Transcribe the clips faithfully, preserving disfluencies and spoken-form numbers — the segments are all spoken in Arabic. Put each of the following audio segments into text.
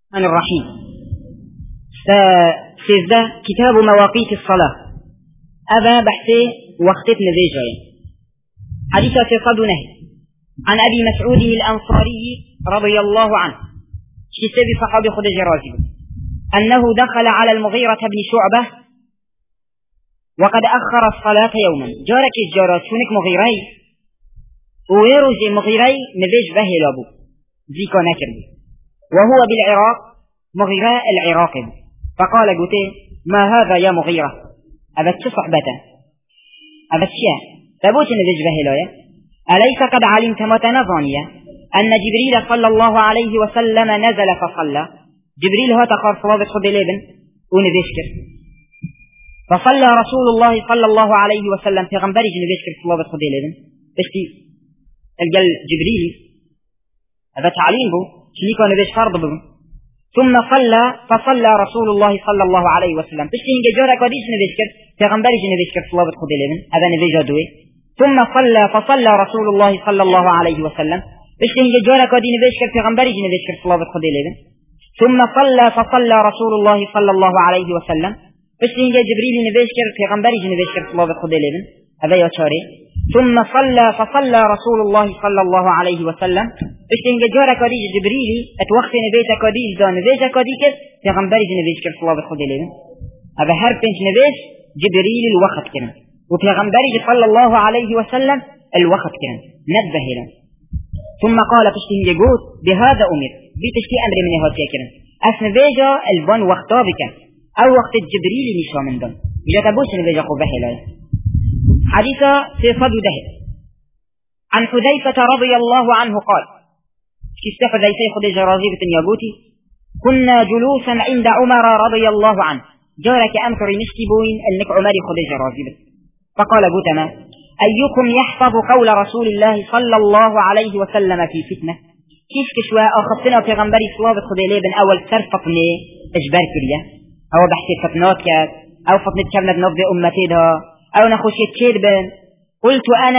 الرحمن الرحيم. سيزده كتاب مواقيت الصلاة. أبا بحثي وقتت نذيجاي. حديثة صد نهي عن أبي مسعود الأنصاري رضي الله عنه كتاب صحابي خدج رازي أنه دخل على المغيرة بن شعبة وقد أخر الصلاة يوما. جارك الجارات شونك مغيري ويروج مغيري نذيج به لابو ذيكا نكربي وهو بالعراق مغيرة العراقي. فقال قلت ما هذا يا مغيرة؟ أبت صحبته أبت شيء فبوش نذيج به لابو أليس قد علمت متنظانية أن جبريل صلى الله عليه وسلم نزل فصلى. جبريل هو تخار صلاة خد لابن ونذيشكر فصلى رسول الله صلى الله عليه وسلم في غنبرج نذيشكر صلاة خد لابن بشتي الجل جبريل هذا تعليم بو شنيكو نذيش فرض بو ثم صلى فصلى رسول الله صلى الله عليه وسلم بشتي هنجا جورا قديش نذيشكر في غنبرج نذيشكر صلاة خد لابن هذا نذيجا دوي ثم صلى فصلى رسول الله صلى الله عليه وسلم بشتي هنجا جورا قدي نذيشكر في غنبرج نذيشكر صلاة خد لابن ثم صلى فصلى رسول الله صلى الله عليه وسلم بشتي هنجا جبريل نذيشكر في غنبرج نذيشكر صلاة خد لابن هذا يشاري ثم صلى فصلى رسول الله صلى الله عليه وسلم بشتي هنجا جورا قدي جبريل اتوقت نذيشا قدي دا نذيشا قدي كر في غنبرج نذيشكر صلاة خد لابن هذا هر بنش نذيش جبريل الوقت كرن وفي غنبرج صلى الله عليه وسلم الوقت كرن نبه لهم. ثم قال بشتي يقول بهذا أمر بتشتي أمر من هذا كرن أسنبيجا البن وقتا بك أو وقت الجبريل نشا من دم إذا تبوش نبيجا قبه لهم. حديثة سيصد ده عن حذيفة رضي الله عنه قال كيف حذيفة خدج راضية يقولي كنا جلوسا عند عمر رضي الله عنه جارك أمكر نشتبوين أنك عمر خدج راضية فقال بوتما أيكم يحفظ قول رسول الله صلى الله عليه وسلم في فتنة كيف كشواء أخذتنا في غنبري صلابة خديلي بن أول سرفقني إجبار كريا أو بحثي فتنات كات أو فتنة كبنة بنفذ أمتي ده أو نخشيت كيربن قلت أنا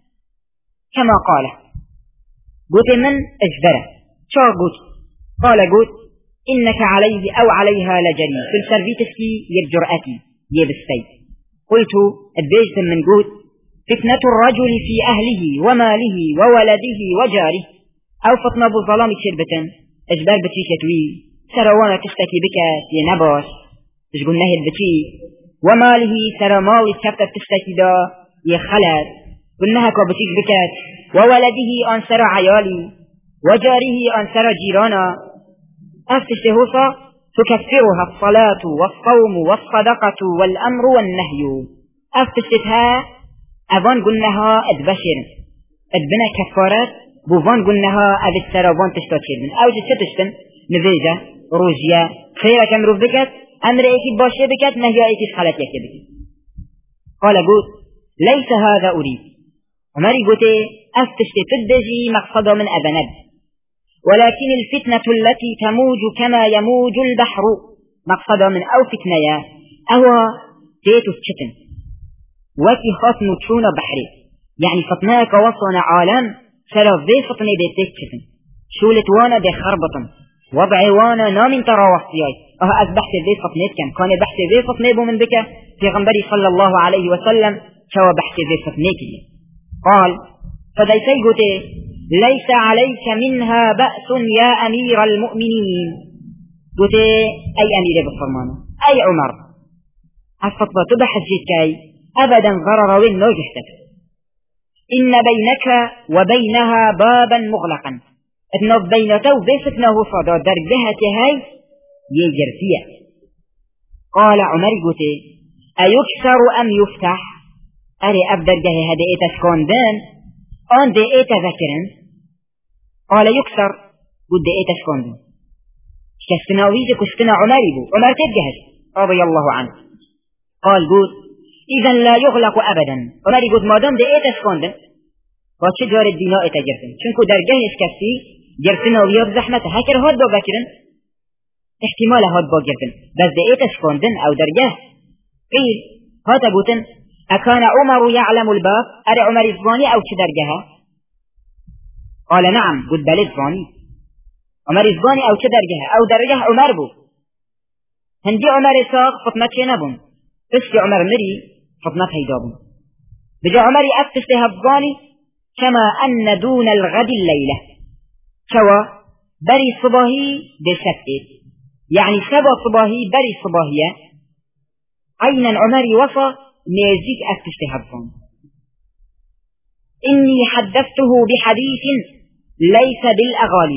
كما قال قلت من إجبره شو قلت قال قلت إنك عليه أو عليها لجري في السرفيتسكي يبجرأتي يبستي قلت البيت من قلت فتنة الرجل في أهله وماله وولده وجاره أو فتنة بالظلام تشربة إجبار بتي شتوي سروانا تشتكي بك ينباش تشقل نهي البتي وماله سرماوي تشبت تشتكي دا يخلت قلناها كبتيك بكت وولده أنسر عيالي وجاره أنسر جيرانا أفتشتهوصا تكفرها الصلاة والصوم والصدقة والأمر والنهي أفتشتها أبان قلناها أدبشر أدبنا كفارات بوفان قلناها أد السرابان تشتاتشر من أو جستشتن نذيجة روجيا خيرا كم روف بكت أمر إيكي باشي بكت نهي إيكي خلت يكي بكت. قال قلت ليس هذا أريد عمري قلت أفتشت تدجي مقصدا من أبند ولكن الفتنة التي تموج كما يموج البحر مقصدا من أو فتنيا أو تيتو الشتن وكي خاطن تشون بحري يعني فتناك وصنا عالم سرا ذي فتنة بيتك شتن شولت وانا دي خربطن وضعي وانا نامن ترى وصياي اه أذبحت ذي فتنة كم كان بحث ذي فتنة بو من بك في غنبري صلى الله عليه وسلم شو بحث ذي فتنة قال فديتي قلت ليس عليك منها بأس يا أمير المؤمنين قلت أي أمير بالفرمانة أي عمر الفطبة تبحث جيتكاي أبدا ضرر وين نوجهتك إن بينك وبينها بابا مغلقا اتنوب بينته وبيستناه صدا درجها هاي يجر فيها. قال عمر قلت أيكسر أم يفتح أري أبدرجه هذا إيتا سكوندان أن دي إيتا ذكرا قال يكسر قد دي إيتا سكوندان كستناويزك كستنا عمر بو عمر تبجهش رضي الله عنه. قال قلت إذا لا يغلق أبدا عمر قلت ما دام دي إيتا سكوندان فاتش جار الديناء إيتا جرسن شنكو درجه إسكسي جرسنا وياب زحمة هكر هاد با بكرن احتمال هاد با جرسن بس دي إيتا سكوندان أو درجه قيل هاتا قلتن أكان عمر يعلم الباب أرى عمر الظاني أو كدرجها؟ قال نعم قد بل الظاني. عمر إزباني أو چه درجه أو درجه عمر بو هندي عمر ساق فطمة چه نبون تسك عمر مري فطمة هيدابون بجا عمر أفتس هفغاني كما أن دون الغد الليلة كوا بري صباهي بشتت يعني سبا صباهي بري صباهية عينا عمر وصى نيزيك أفتس هفغاني إني حدثته بحديث ليس بالأغالي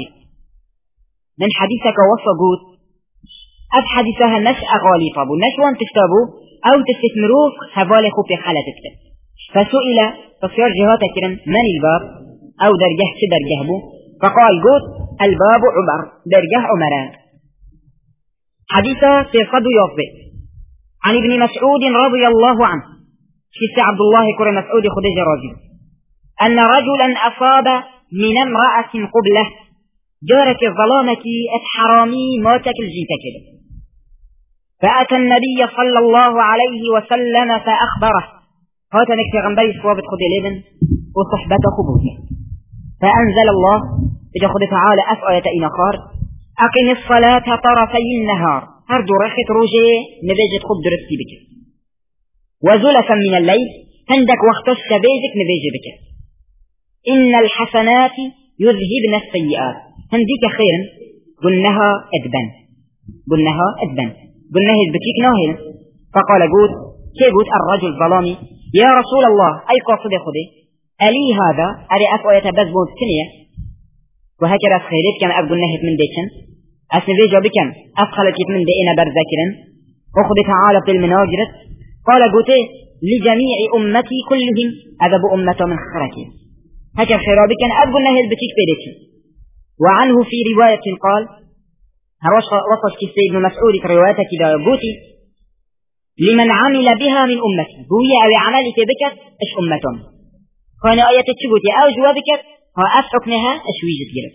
من حديثك وصى قوت أف حديثها نش أغالي طابو نش وان تشتابو أو تستمروف هفالي خوبي حالة تكتب فسئل تصير جهات كرم من الباب أو درجه شو درجه بو فقال قوت الباب عمر درجه عمران حديثة في صد يوفي عن ابن مسعود رضي الله عنه كيس عبد الله كر مسعود خديجة راضي أن رجلا أصاب من امرأة قبله جارك الظلامة اتحرامي موتك الجيتك فأتى النبي صلى الله عليه وسلم فأخبره هات نكتي غنبري صوابت خد لبن وصحبة خبوته فأنزل الله إذا خد تعالى أسألة إنا خار أقم الصلاة طرفي النهار هردو رخت روجي نبيجت خد درستي بك وزلفا من الليل عندك وقتش بيجك نبيجي بك إن الحسنات يذهبن السيئات هنديك خيرا قلناها أدبن قلناها أدبن قلناها البتيك ناهل فقال قود كي قود الرجل ظلامي يا رسول الله أي قاصد خدي ألي هذا أري أفعل يتبزبون سنية وهكذا خيرت كما أقول نهت من ديكن أسنبيجا بكم أفخلت من دينا برذاكرا وخذ تعالى في المناجرة قال قوتي لجميع أمتي كلهم أذب أمته من خركي هكذا خيرا بكم أقول نهت بتيك بيديكي وعنه في رواية قال وصف كسي ابن مسعود روايتك دا قوتي لمن عمل بها من أمتي هو أو عملك بكت إش أمتهم كان آية تشبوتي أو جوابك ها أفحكنها إش ويجد جرب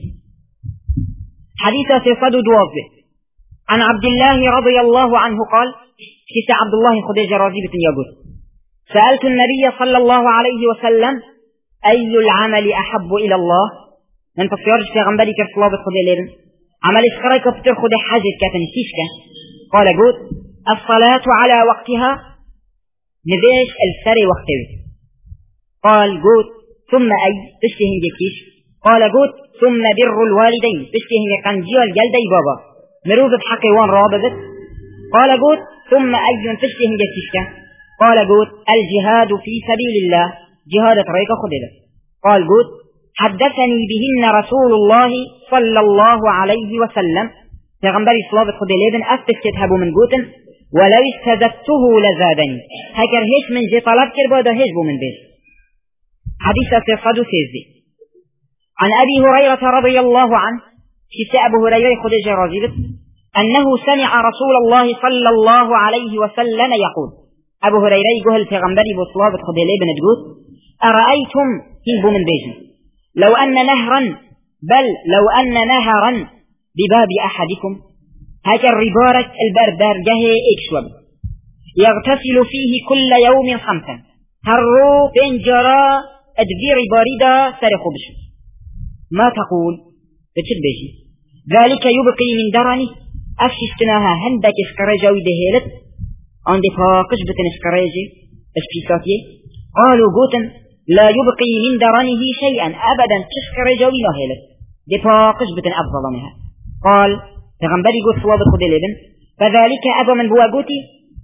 حديثة في صدو دوابه عن عبد الله رضي الله عنه قال كسي عبد الله خديجة راضيبة يقول سألت النبي صلى الله عليه وسلم أي العمل أحب إلى الله من تصيرش في غنبالي كرسلابة خدي ليرن عمل إسخريك بتر خدي حاجة كتنسيشك قال قول الصلاة على وقتها نبيش السري وقته قال قول ثم أي تشتهن جكيش قال قول ثم بر الوالدين تشتهن قنجي الجلدي بابا مروب بحقي وان رابطت قال قول ثم أي تشتهن جكيشك قال قول الجهاد في سبيل الله جهاد ريك خدي قال قول حدثني بهن رسول الله صلى الله عليه وسلم پیغمبر اسلام خود لیبن افتش کتابو من گوتن ولو استزدته لزادني هكر هيش من جي طلب كربا دا هيش بو من بيش حديث صد سيزدي عن أبي هريرة رضي الله عنه كسي أبو هريرة خود جرازيبت أنه سمع رسول الله صلى الله عليه وسلم يقول أبو هريرة يقول پیغمبر اسلام خود لیبن تقول أرأيتم هين بو من بيش لو أن نهرا بل لو أن نهرا بباب أحدكم هكا الربارة البردار جهي اكشوب يغتسل فيه كل يوم خمسا هرو بنجرا ادبير باريدا سرخبش ما تقول بتشد بيجي ذلك يبقي من درني أفشستناها هندك اسكراجاوي دهيلت عندي فاقش بتن اسكراجي اسبيساتي قالوا قوتن لا يبقي من درنه شيئا أبدا تسكراجاوي نهيلت دي فاقش بتن أفضل منها قال تغنبري قوت صواب خد الابن فذلك أبا من بواقوتي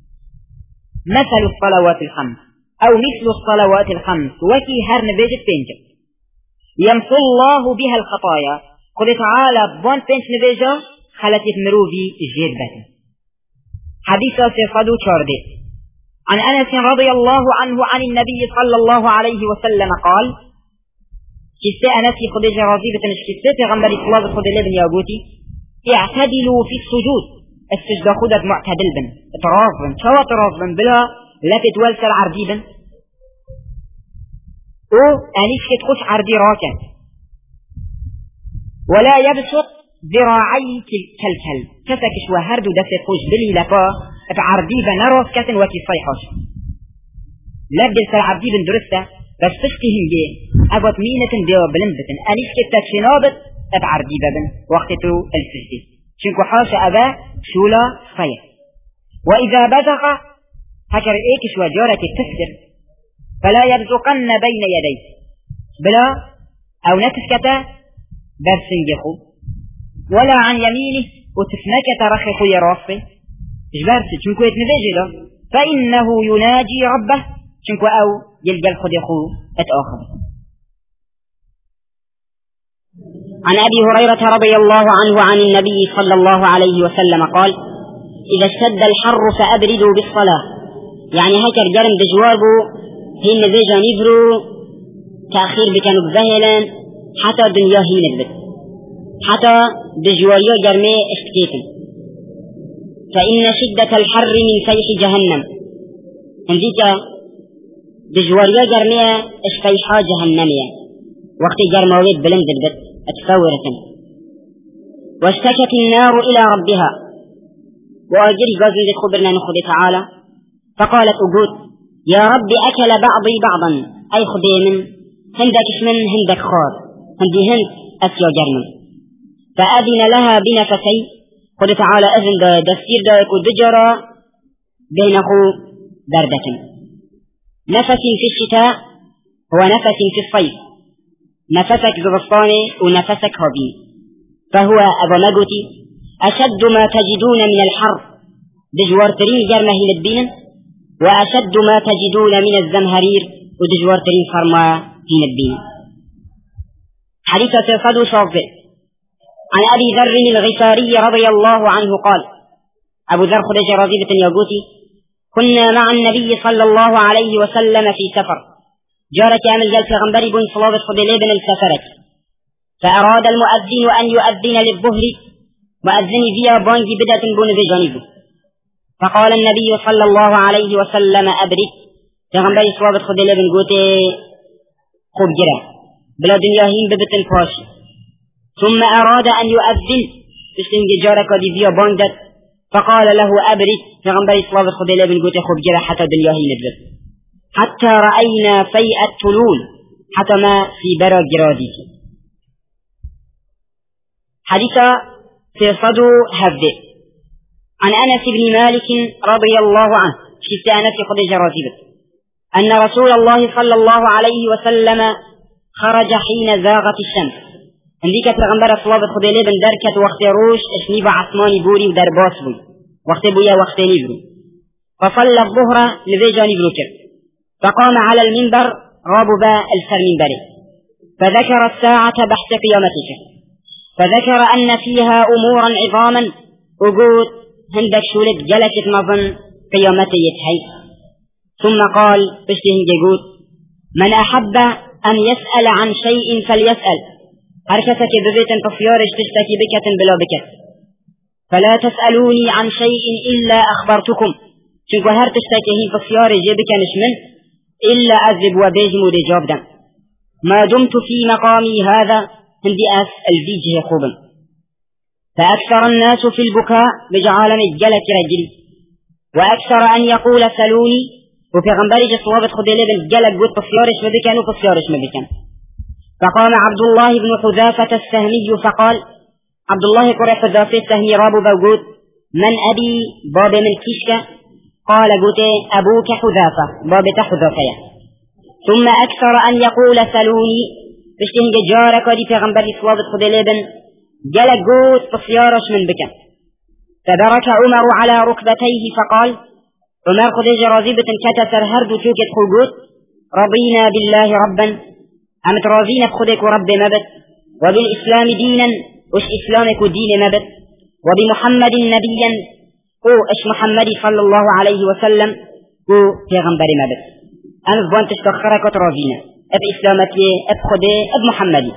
مثل الصلوات الخمس أو مثل الصلوات الخمس وكي هر نبيجت بينجا يمحو الله بها الخطايا قل تعالى بون بينج نبيجا خلتت مروفي جيربة حديثة في صدو شاردي عن أنس رضي الله عنه عن النبي صلى الله عليه وسلم قال كسي أنسي خديجة راضيبة نشكسي تغنبري صلوات خد الابن يا قوتي اعتدلوا في السجود السجد خدت معتدل بن ترافبن شو ترافبن بلا لا تتوالسل عرديبن او انيش كتخش عردي راكن ولا يبسط ذراعي كالكل كسكش وهرد دفت خوش بلي لفا اتعرديبن نراس كتن وكي صيحش لابدل سل عرديبن درسته بس تشتهم جي اقوات مينة ديو بلنبتن انيش كتت شنابت أبعر دي بابن وقته السجدة شنكو حاش أبا شولا صيح وإذا بزغ هكر إيكش وجارك تسكر فلا يبزقن بين يديه بلا أو نتسكت برسنجخو ولا عن يمينه وتفنكت رخخو يرافه جبارس شنكو يتنفجي له فإنه يناجي ربه شنكو أو يلقى الخدخو أتآخر. عن أبي هريرة رضي الله عنه عن النبي صلى الله عليه وسلم قال إذا اشتد الحر فأبردوا بالصلاة يعني هكر جرم دجوابه هي النبيجة نبرو تأخير بكانوا بذهلا حتى دنيا هي نبت حتى دجواريا جرمي اشتكيتم فإن شدة الحر من فيح جهنم عندك دجواريا جرمي اشفيحا جهنمية وقت جرمويت بلند البت أتفورة واشتكت النار إلى ربها وأجري قازل خبرنا نخذ تعالى فقالت أقول يا رب أكل بعضي بعضا أي خذي من هندك من هندك خار هندي هند أسيا جرم فأذن لها بنفسي خذ تعالى أذن دا دستير دا يكون دجرا بينه بردة نفس في الشتاء هو نفس في الصيف نفسك زبطاني ونفسك هبي فهو أبو مجوتي أشد ما تجدون من الحر دجوار ترين جرمه للدين وأشد ما تجدون من الزمهرير ودجوار ترين فرما في الدين. حديثة صدو صافئ عن أبي ذر الغفاري رضي الله عنه قال أبو ذر خدج رضيبة يقوتي كنا مع النبي صلى الله عليه وسلم في سفر جارك عمل جلس غنبري بن صلابة خدلي بن السفرة فأراد المؤذن أن يؤذن للظهر مؤذن فيها بانجي بدأة بن ذي جانبه فقال النبي صلى الله عليه وسلم أبرد غنبري صلابة خدلي بن قوتي خب جرا بلا دنياهين ببتن فاشي ثم أراد أن يؤذن تشتنج جارك دي فيها بانجت فقال له أبرد غنبري صلابة خدلي بن قوتي خب جرا حتى دنياهين ببت حتى رأينا فيء التلول حتى ما في برا جراديك. حديثة في صدو هفده عن أنس بن مالك رضي الله عنه شفت أنس قد جراتبه أن رسول الله صلى الله عليه وسلم خرج حين زاغت الشمس عندك تغنبر صلابة خديلي بن دركة وقت روش اشنيب عثماني بوري ودرباس بوي وقت بويا وقت نبرو فصلى الظهر لذي جانب نكر فقام على المنبر راببا الفر منبره فذكر الساعة بحث قيامتك فذكر أن فيها أمورا عظاما وقود هندك شولد جلكت نظن قيامتي يتحي ثم قال بشتهن جيقود من أحب أن يسأل عن شيء فليسأل حركتك ببيت تفيارش تشتكي بكة بلا بكة فلا تسألوني عن شيء إلا أخبرتكم شنكو هر تشتكي تفيارش جيبك نشمن إلا أذب وبيجم ورجاب دم ما دمت في مقامي هذا عندي أس الفيجه خوبا فأكثر الناس في البكاء بجعالم الجلة رجلي وأكثر أن يقول سلوني وفي غنبرج صوابة خديلي بالجلة قد تفيارش مبكان وتفيارش مبكان فقام عبد الله بن حذافة السهمي فقال عبد الله قرأ حذافة السهمي راب بوجود من أبي باب من كشك قال قلت أبوك حذافة باب تحذافية ثم أكثر أن يقول سلوني بشتهن جارك ودي في غنبر صوابة خدليبن جلق قوت تصيارش من بكا فبرك عمر على ركبتيه فقال عمر خدج راضيبة كتسر هرد توكت خلقوت رضينا بالله ربا أمت راضينا بخدك رب مبت وبالإسلام دينا وش إسلامك دين مبت وبمحمد نبيا او اش محمد صلى الله عليه وسلم او پیغمبر مبت ام بوانت استخرك وترازينا اب اسلامتي اب خده اب محمدي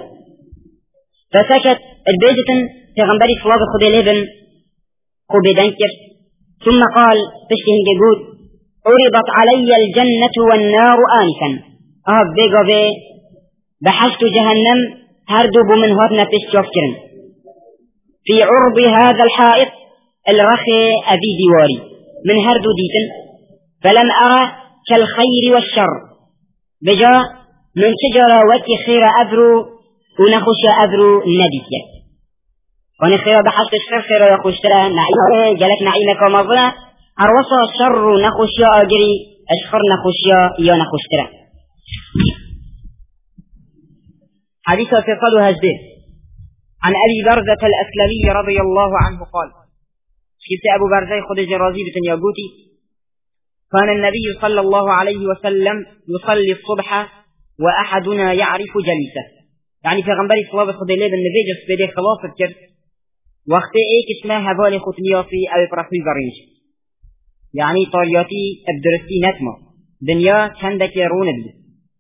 فسكت البيجة پیغمبر صلى الله عليه وسلم خبدنكر ثم قال تشتهن جود عرضت علي الجنة والنار آنفا اه بيقى بي بحثت جهنم هردب من هاتنا تشتوفكرن في عرض هذا الحائط الرخي أبي ديواري من هردو ديتن فلم أرى كالخير والشر بجاء من شجرة وكي خير أبرو ونخوشيا أبرو نديكيا ونخيرا بحشت الشر خيرا يخوشترا نعيمة جالك نعيمة كمظلة أروسا الشر نخوشيا أجري أشخر نخوشيا يا نخوشترا. حديثة في قدو هجده عن أبي برزة الأسلمي رضي الله عنه قال شفت أبو برزة خد جرازي بتنياقوتي كان النبي صلى الله عليه وسلم يصلي الصبح وأحدنا يعرف جليسه يعني في غنبري صلاة خد الليل النبي جس بدي خلاص الكر وقت ايك اسمها هبالي ختنياطي أو برحوي بريش يعني طالياتي الدرسي نتمة دنيا كندك يرون بي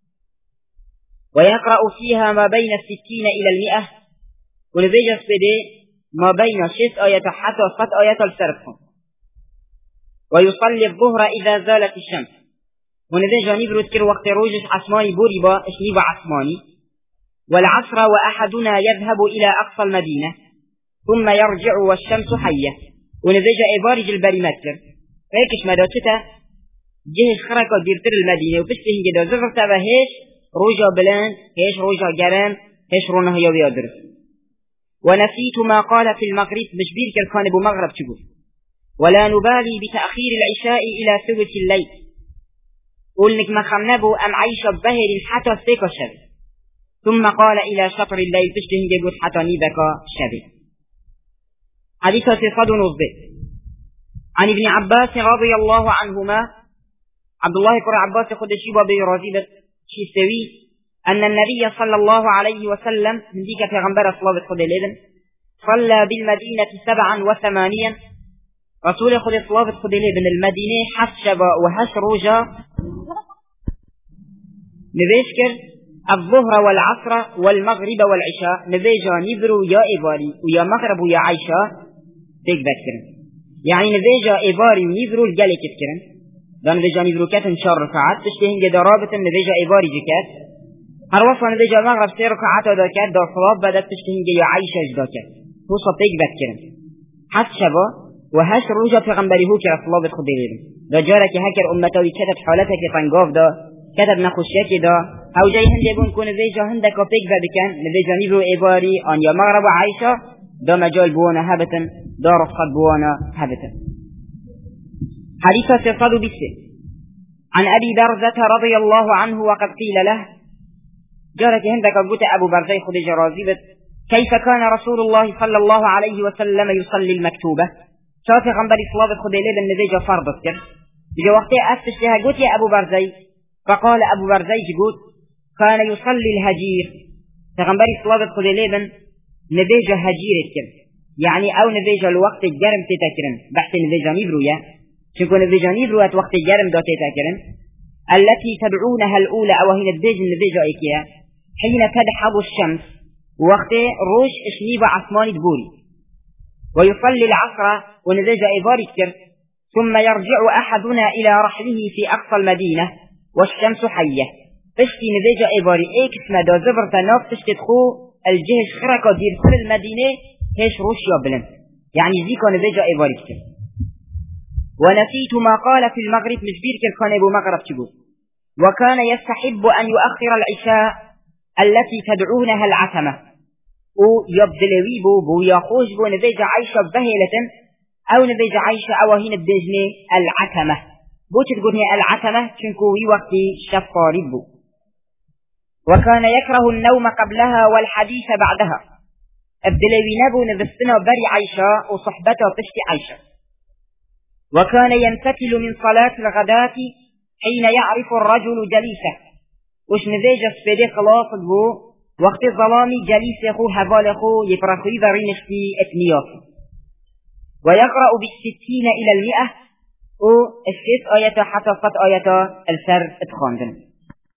ويقرأ فيها ما بين الستين إلى المئة ونبي جس بدي ما بين شس آيات حتى صد آيات السرطان ويصلي الظهر إذا زالت الشمس ونبي جانب رتكر وقت روجش عثماني بوريبا اشنيب عثماني والعصر وأحدنا يذهب إلى أقصى المدينة ثم يرجع والشمس حية ونبي جا إبارج البريمتر فيكش مداتتا جهش خركة ديرتر المدينة وبشته جدا زفر تبا هيش روجا بلان هيش روجا جرام هيش رونه يوي أدرس. ونسيت ما قال في المغرب بشبير كان ابو مغرب تقول ولا نبالي بتأخير العشاء إلى ثلث الليل قلنك ما خمنبو أم عيش بهر حتى سيكا الشبه ثم قال إلى شطر الليل تشتهن جبوت حتى نيبك الشبه. حديثة صد نصبه عن ابن عباس رضي الله عنهما عبد الله قرى عباس خد الشيبة برازيبة شيستوي أن النبي صلى الله عليه وسلم من ذيك في غنبرة صلاة خد الليل صلى بالمدينة سبعا وثمانيا رسول خد صلاة خد الليل من المدينة حسب وهش روجا نبيشكر الظهر والعصر والمغرب والعشاء نبيجا نبرو يا إباري ويا مغرب ويا عيشة بيك بكرن يعني نبيجا إباري ونبرو الجالي كتكرن ده نبيجا نبرو كاتن شار ركعات تشتهن جدا رابطا نبيجا إباري جكات هروصا نبيجا مغرب سير ركعات وداكات دا صلاة بدأت تشتهن جدا عيشة جداكات توصى بيك بكرن حتى شبا وهاش روجا في غنبري هو كرا صلاة خديرين دا جارك هكر أمتوي كتب حالتك تنقاف دا كتب نخشيك دا او جاي هندي بون كون فيجا هندك وبيك بكن نفيجا نيبرو إباري أن يا مغرب عيشة دا مجال بوانا هبتا دا رفقت بوانا هبتا. حديثة صدو بسه عن أبي برزة رضي الله عنه وقد قيل له جارك هندك قلت أبو برزة خد جرازيبت كيف كان رسول الله صلى الله عليه وسلم يصلي المكتوبة شافي غنبري صلاة خد ليل النفيجا فرضت كر بجا وقتها أفتش لها قلت يا أبو برزة فقال أبو برزة قلت كان يصلي الهجير تغنبري صلاة خد ليبن نبيجة هجير كر يعني أو نبيجة الوقت الجرم تتكرن بحث نبيجة نبرويا شنكو نبيجة نبرويا وقت الجرم دا تتكرن التي تدعونها الأولى أو هنا نبيجة نبيجة إكيا حين تدحض الشمس وقت روش اشنيب عثماني تقولي ويصلي العصر ونبيجة إباري كر ثم يرجع أحدنا إلى رحله في أقصى المدينة والشمس حية تشتي نبيجا إباري إيك اسمه دا زبر تناف تشتي تخو الجهش خرقة دير كل المدينة هيش روشيا بلن يعني زيكو نبيجا إباري كتير. ونسيت ما قال في المغرب مجبير كان ابو مغرب تقول وكان يستحب أن يؤخر العشاء التي تدعونها العتمة ويبدلوي بو بو يخوش بو نبيجا عيشة بهيلة أو نبيجا عيشة أو هنا بدجنة العتمة بو تقولني العتمة تنكوي وقتي شفاري بو وكان يكره النوم قبلها والحديث بعدها ابدلوي نبو نذستنا بري عيشة وصحبته تشتي عيشة. وكان ينفتل من صلاة الغداة حين يعرف الرجل جليسه وش نذيج سبيدي خلاص بو وقت الظلامي جليسه هبالخو يفرخي ذرينشتي اتنياف. ويقرأ بالستين إلى المئة و الشيس آية حتى فت آية السر اتخاندن.